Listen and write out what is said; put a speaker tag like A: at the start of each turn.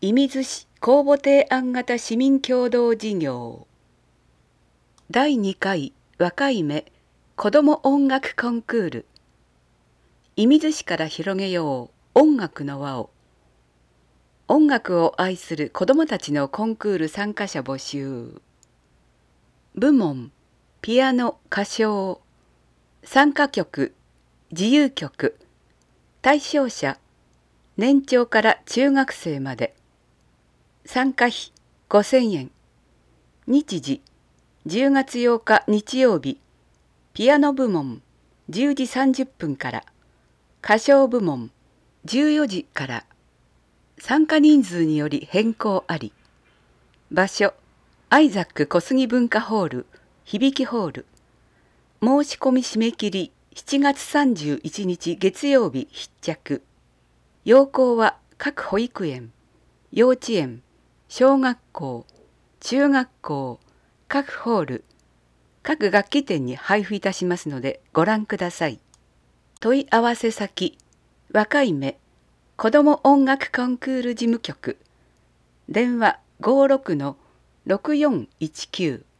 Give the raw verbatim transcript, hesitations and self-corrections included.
A: 射水市公募提案型市民共同事業だいにかい若い芽子ども音楽コンクール。射水市から広げよう音楽の輪を。音楽を愛する子どもたちのコンクール参加者募集。部門ピアノ歌唱、参加曲自由曲、対象者年長から中学生まで。参加費ごせんえん。日時じゅうがつようか日曜日、ピアノ部門じゅうじさんじゅっぷんから、歌唱部門じゅうよじから。参加人数により変更あり。場所アイザック小杉文化ホール響ホール。申し込み締め切りしちがつさんじゅういちにち月曜日必着。要項は各保育園、幼稚園、小学校、中学校、各ホール、各楽器店に配布いたしますのでご覧ください。問い合わせ先、若い芽子ども音楽コンクール事務局、電話 ごーろくのろくよんいちきゅう